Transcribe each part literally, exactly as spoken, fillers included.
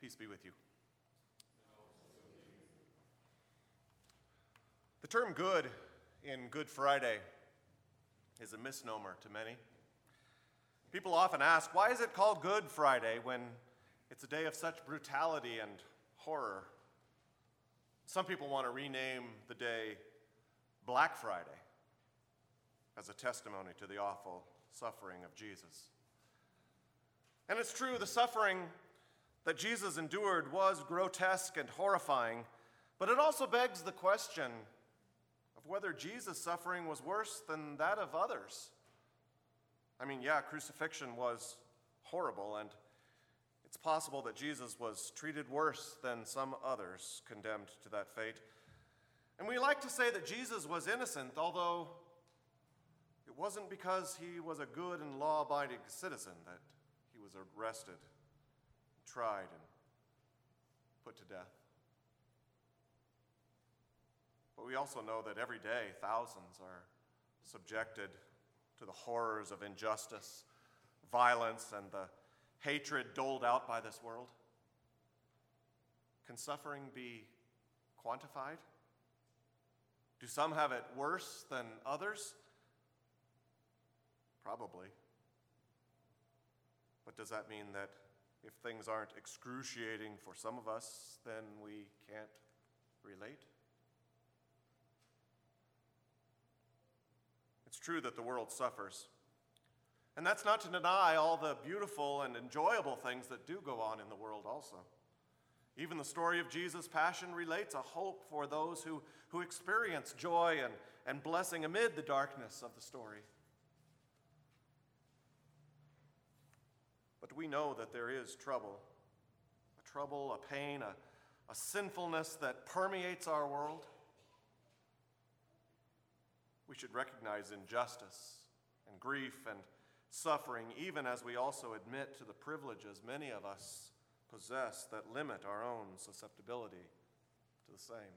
Peace be with you. The term good in Good Friday is a misnomer to many. People often ask, why is it called Good Friday when it's a day of such brutality and horror? Some people want to rename the day Black Friday as a testimony to the awful suffering of Jesus. And it's true, the suffering that Jesus endured was grotesque and horrifying, but it also begs the question of whether Jesus' suffering was worse than that of others. I mean, yeah, crucifixion was horrible, and it's possible that Jesus was treated worse than some others condemned to that fate. And we like to say that Jesus was innocent, although it wasn't because he was a good and law-abiding citizen that he was arrested, tried, and put to death. But we also know that every day thousands are subjected to the horrors of injustice, violence, and the hatred doled out by this world. Can suffering be quantified? Do some have it worse than others? Probably. But does that mean that if things aren't excruciating for some of us, then we can't relate? It's true that the world suffers. And that's not to deny all the beautiful and enjoyable things that do go on in the world also. Even the story of Jesus' passion relates a hope for those who, who experience joy and, and blessing amid the darkness of the story. But we know that there is trouble, a trouble, a pain, a, a sinfulness that permeates our world. We should recognize injustice and grief and suffering, even as we also admit to the privileges many of us possess that limit our own susceptibility to the same.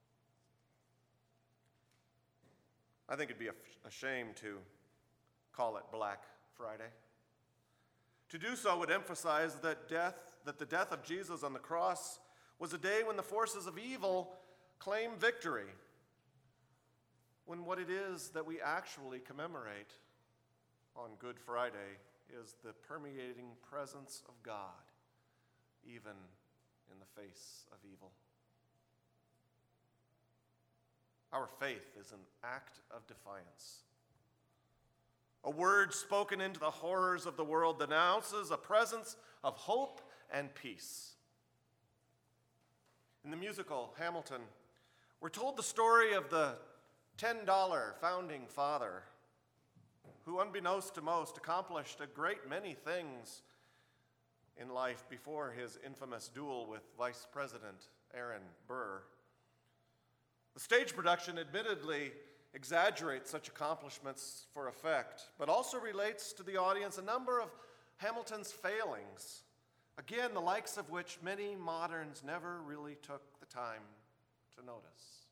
I think it'd be a, a shame to call it Black Friday. To do so would emphasize that death, that the death of Jesus on the cross was a day when the forces of evil claim victory, when what it is that we actually commemorate on Good Friday is the permeating presence of God, even in the face of evil. Our faith is an act of defiance. A word spoken into the horrors of the world that announces a presence of hope and peace. In the musical Hamilton, we're told the story of the ten dollar founding father who, unbeknownst to most, accomplished a great many things in life before his infamous duel with Vice President Aaron Burr. The stage production admittedly exaggerates such accomplishments for effect, but also relates to the audience a number of Hamilton's failings, again, the likes of which many moderns never really took the time to notice.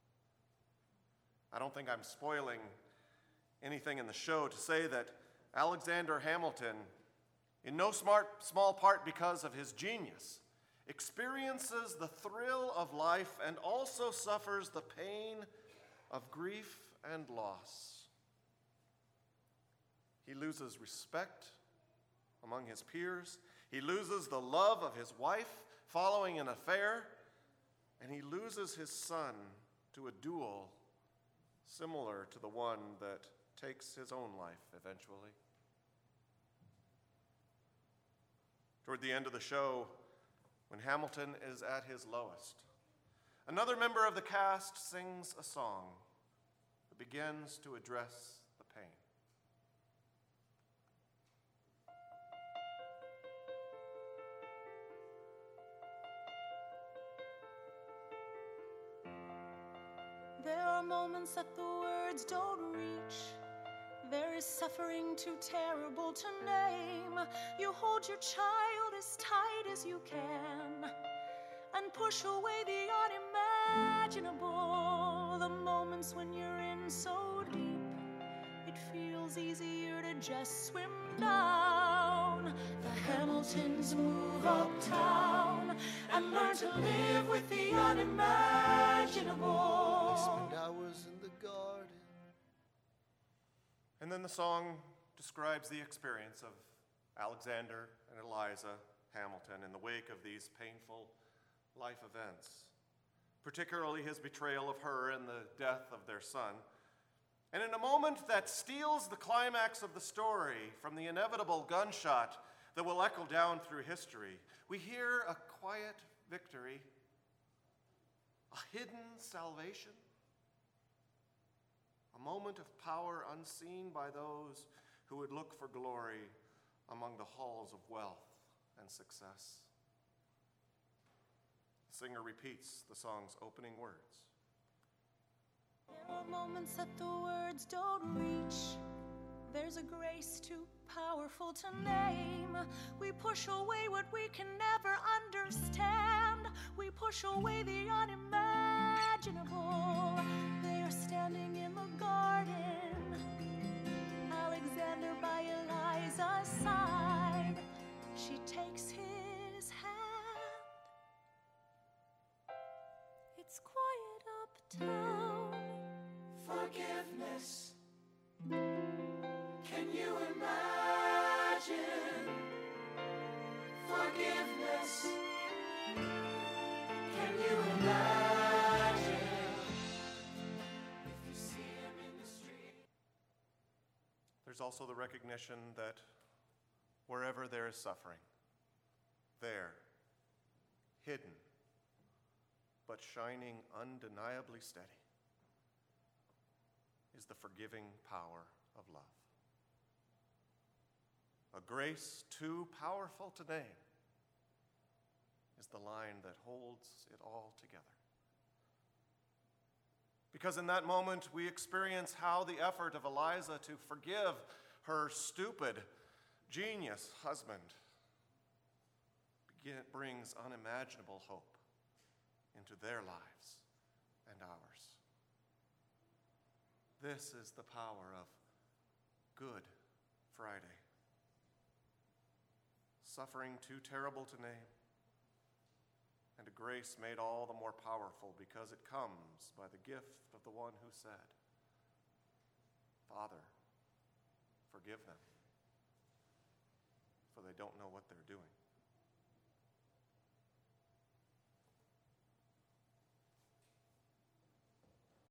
I don't think I'm spoiling anything in the show to say that Alexander Hamilton, in no smart, small part because of his genius, experiences the thrill of life and also suffers the pain of grief and loss. He loses respect among his peers. He loses the love of his wife following an affair, and he loses his son to a duel similar to the one that takes his own life eventually. Toward the end of the show, when Hamilton is at his lowest, another member of the cast sings a song that begins to address the pain. There are moments that the words don't reach. There is suffering too terrible to name. You hold your child as tight as you can and push away the unimaginable. The moments when you're in so deep, it feels easier to just swim down. The Hamilton Hamiltons move uptown and learn to live with the unimaginable. They spend hours in the garden. And then the song describes the experience of Alexander and Eliza Hamilton in the wake of these painful life events, particularly his betrayal of her and the death of their son. And in a moment that steals the climax of the story from the inevitable gunshot that will echo down through history, we hear a quiet victory, a hidden salvation, a moment of power unseen by those who would look for glory among the halls of wealth and success. The singer repeats the song's opening words. There are moments that the words don't reach. There's a grace too powerful to name. We push away what we can never understand. We push away the unimaginable. They are standing in the garden, Alexander by Eliza's side. She takes his hand. It's quiet uptown. Forgiveness. Can you imagine? Forgiveness. Can you imagine? If you see him in the street. There's also the recognition that wherever there is suffering, there, hidden, but shining undeniably steady, is the forgiving power of love. A grace too powerful to name is the line that holds it all together. Because in that moment, we experience how the effort of Eliza to forgive her stupid, genius husband begin, brings unimaginable hope into their lives and ours. This is the power of Good Friday. Suffering too terrible to name, and a grace made all the more powerful because it comes by the gift of the one who said, Father, forgive them, for they don't know what they're doing.